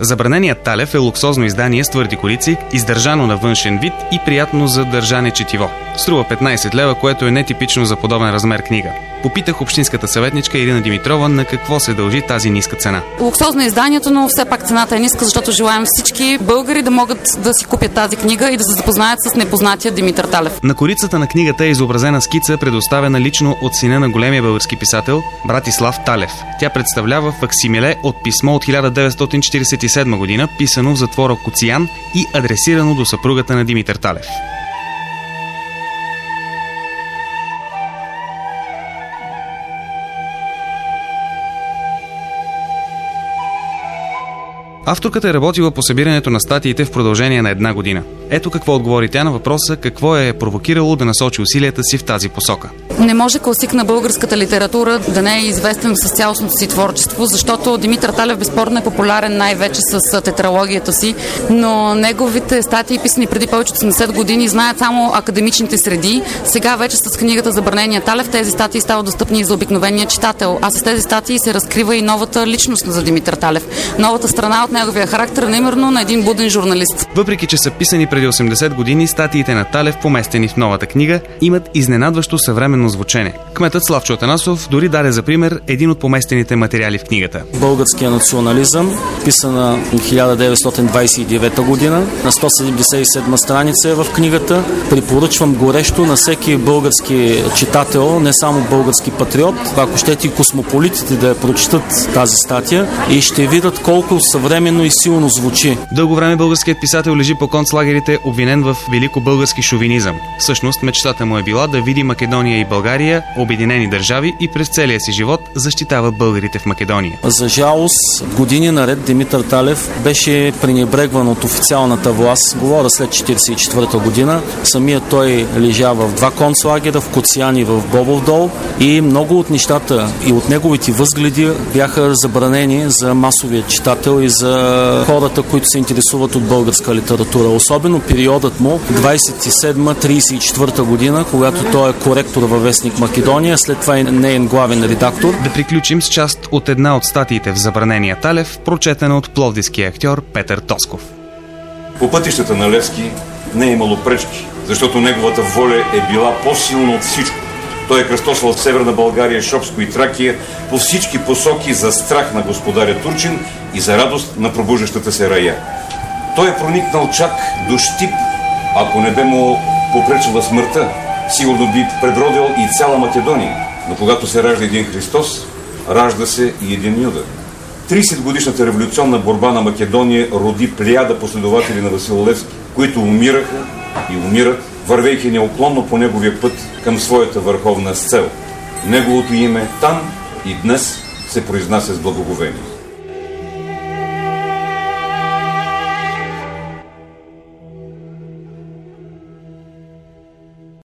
Забраненият Талев е луксозно издание с твърди корици, издържано на външен вид и приятно за държане четиво. Струва 15 лева, което е нетипично за подобен размер книга. Попитах общинската съветничка Ирина Димитрова на какво се дължи тази ниска цена. Луксозно е изданието, но все пак цената е ниска, защото желаем всички българи да могат да си купят тази книга и да се запознаят с непознатия Димитър Талев. На корицата на книгата е изобразена скица, предоставена лично от сина на големия български писател Братислав Талев. Тя представлява факсимиле от писмо от 1947 година, писано в затвора Коциян и адресирано до съпругата на Димитър Талев. Авторката е работила по събирането на статиите в продължение на 1 година. Ето какво отговори тя на въпроса какво е провокирало да насочи усилията си в тази посока. Не може класик на българската литература да не е известен с цялостното си творчество, защото Димитър Талев безспорно е популярен най-вече с тетралогията си, но неговите статии, писани преди повече от 80 години, знаят само академичните среди. Сега вече с книгата Забранения Талев тези статии стават достъпни и за обикновения читател, а с тези статии се разкрива и новата личност за Димитър Талев. Новата страна от неговия характер, именно на един буден журналист. Въпреки че са писани преди 80 години, статиите на Талев, поместени в новата книга, имат изненадващо съвременно звучене. Кметът Славчо Атанасов дори даде за пример един от поместените материали в книгата. Българския национализъм, писана 1929 година, на 177 страница е в книгата. Препоръчвам горещо на всеки български читател, не само български патриот, ако щете и космополитите да я прочитат тази статия и ще видят колко съвременно и силно звучи. Дълго време българският писател лежи по концлагерите, обвинен в велико български шовинизъм. Всъщност мечтата му е била да види Македония и България обединени държави и през целия си живот защитава българите в Македония. За жалост, години наред Димитър Талев беше пренебрегван от официалната власт. Говоря след 1944 година. Самият той лежа в 2 концлагера, в Коциян и в Бобов дол, и много от нещата и от неговите възгледи бяха забранени за масовия читател и за хората, които се интересуват от българска литература. Особено периодът му 27-34 година, когато той е коректор във вестник Македония, след това е неин главен редактор. Да приключим с част от една от статиите в Забранения Талев, прочетена от пловдивския актьор Петър Тосков. По пътищата на Левски не е имало пречки, защото неговата воля е била по-силна от всичко. Той е кръстосвал в Северна България, Шопско и Тракия по всички посоки за страх на господаря Турчин и за радост на пробуждащата се рая. Той е проникнал чак до Щип. Ако не бе му попречила смъртта, сигурно би предродил и цяла Македония. Но когато се ражда един Христос, ражда се и един Юда. 30-годишната революционна борба на Македония роди плеяда последователи на Васил Левски, които умираха и умират, вървейки неуклонно по неговия път към своята върховна цел. Неговото име там и днес се произнася с благоговение.